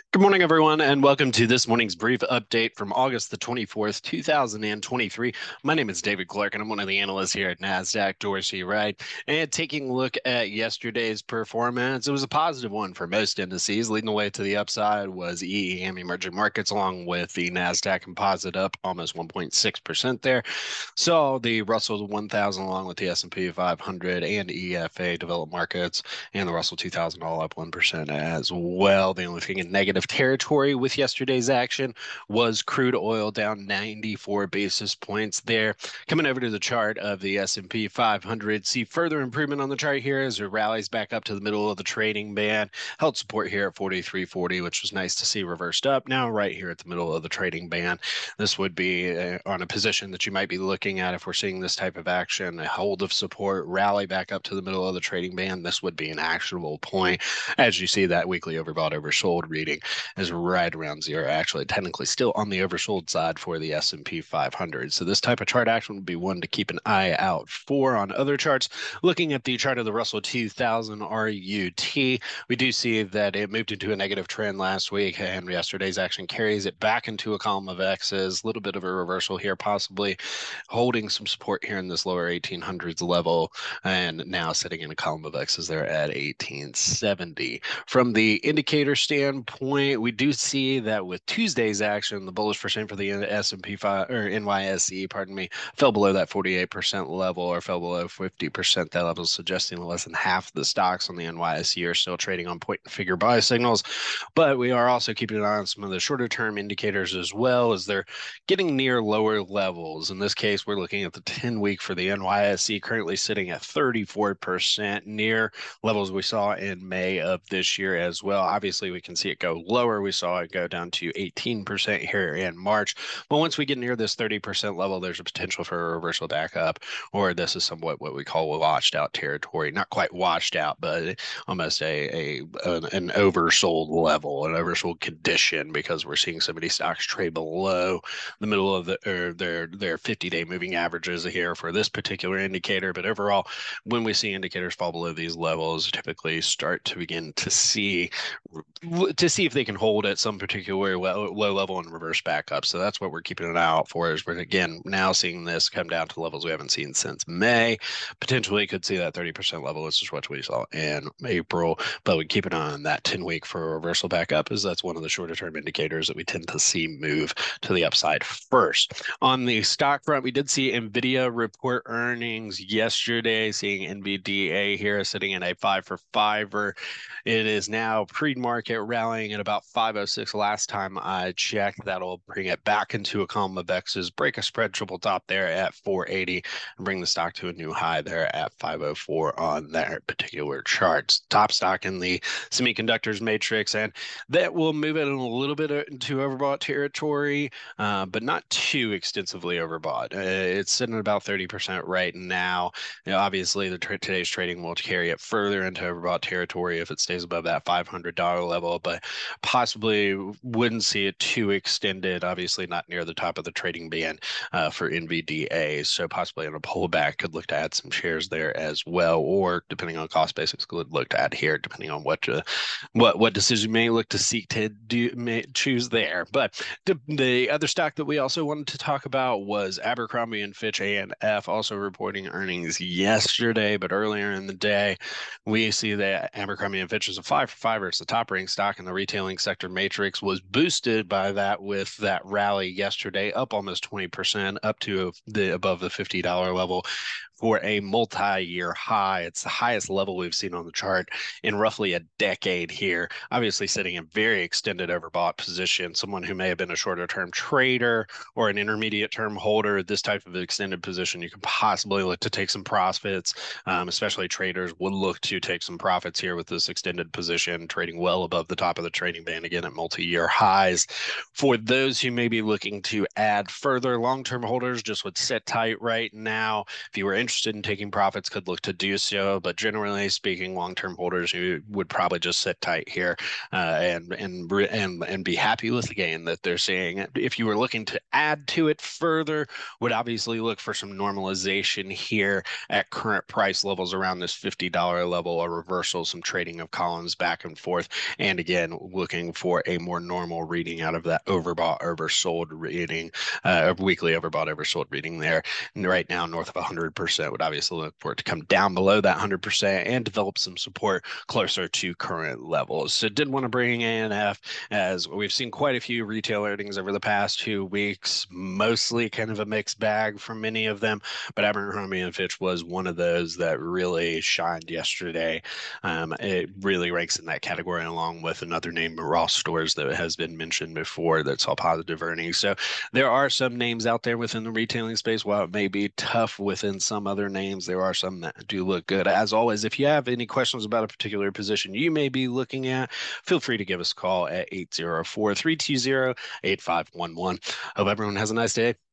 Good morning, everyone, and welcome to this morning's brief update from August the 24th, 2023. My name is David Clark, and I'm one of the analysts here at NASDAQ Dorsey, right? And taking a look at yesterday's performance, it was a positive one for most indices. Leading the way to the upside was EEM Emerging Markets, along with the NASDAQ Composite up almost 1.6% there. So the Russell 1000, along with the S&P 500 and EFA Developed Markets, and the Russell 2000 all up 1% as well. The only thing in negative territory with yesterday's action was crude oil down 94 basis points there. Coming over to the chart of the S&P 500, see further improvement on the chart here as it rallies back up to the middle of the trading band. Held support here at 43.40, which was nice to see reversed up. Now right here at the middle of the trading band. This would be on a position that you might be looking at if we're seeing this type of action, a hold of support, rally back up to the middle of the trading band. This would be an actionable point. As you see, that weekly overbought oversold reading is right around zero, actually technically still on the oversold side for the S&P 500. So this type of chart action would be one to keep an eye out for. On other charts, looking at the chart of the Russell 2000 RUT, we do see that it moved into a negative trend last week, and yesterday's action carries it back into a column of X's. A little bit of a reversal here, possibly holding some support here in this lower 1800s level, and now sitting in a column of X's there at 1870. From the indicator standpoint, we do see that with Tuesday's action, the bullish percent for the S&P 5 or NYSE, pardon me, fell below that 48% level, or fell below 50%. That level, suggesting less than half of the stocks on the NYSE are still trading on point and figure buy signals. But we are also keeping an eye on some of the shorter term indicators as well, as they're getting near lower levels. In this case, we're looking at the 10-week for the NYSE, currently sitting at 34%, near levels we saw in May of this year as well. Obviously, we can see it go lower. We saw it go down to 18% here in March. But once we get near this 30% level, there's a potential for a reversal back up, or this is somewhat what we call a washed out territory. Not quite washed out, but almost an oversold level, an oversold condition, because we're seeing so many stocks trade below the middle of their 50-day moving averages here for this particular indicator. But overall, when we see indicators fall below these levels, typically start to begin to see if they can hold at some particular low level and reverse back up. So that's what we're keeping an eye out for, is we're again now seeing this come down to levels we haven't seen since May. Potentially could see that 30% level. This is what we saw in April, but we keep an eye on that 10-week for a reversal back up, as that's one of the shorter term indicators that we tend to see move to the upside first. On the stock front, we did see Nvidia report earnings yesterday, seeing NVDA here sitting in a 5 for 5er. It is now pre-market rallying at about 506 last time I checked. That'll bring it back into a column of X's, break a spread triple top there at 480, and bring the stock to a new high there at 504 on that particular chart. Top stock in the semiconductors matrix, and that will move it in a little bit into overbought territory, but not too extensively overbought. It's sitting at about 30% right now. You know, obviously, today's trading will carry it further into overbought territory if it stays above that $500 level, but possibly wouldn't see it too extended. Obviously, not near the top of the trading band for NVDA. So possibly on a pullback, could look to add some shares there as well, or depending on cost basis, could look to add here, depending on what decision may look to seek to choose there. But the other stock that we also wanted to talk about was Abercrombie and Fitch A&F, also reporting earnings yesterday. But earlier in the day, we see that Abercrombie and Fitch is a 5 for 5. It's the top ranked stock in the retailing sector matrix, was boosted by that with that rally yesterday, up almost 20%, up to the above the $50 level for a multi-year high. It's the highest level we've seen on the chart in roughly a decade here. Obviously sitting in very extended overbought position. Someone who may have been a shorter term trader or an intermediate term holder, this type of extended position, you can possibly look to take some profits. Especially traders would look to take some profits here with this extended position, trading well above the top of the trading band, again at multi-year highs. For those who may be looking to add further, long-term holders just would sit tight right now. If you were interested in taking profits, could look to do so, but generally speaking, long-term holders who would probably just sit tight here and be happy with the gain that they're seeing. If you were looking to add to it further, would obviously look for some normalization here at current price levels around this $50 level, a reversal, some trading of columns back and forth, and again looking for a more normal reading out of that overbought, oversold reading, weekly overbought, oversold reading there. And right now, north of 100% would obviously look for it to come down below that 100% and develop some support closer to current levels. So did want to bring ANF as we've seen quite a few retail earnings over the past 2 weeks, mostly kind of a mixed bag for many of them, but Abercrombie and Fitch was one of those that really shined yesterday. It really ranks in that category along with another name, Ross Stores, that has been mentioned before that saw positive earnings. So there are some names out there within the retailing space. While it may be tough within some other names, there are some that do look good. As always, if you have any questions about a particular position you may be looking at, feel free to give us a call at 804-320-8511. Hope everyone has a nice day.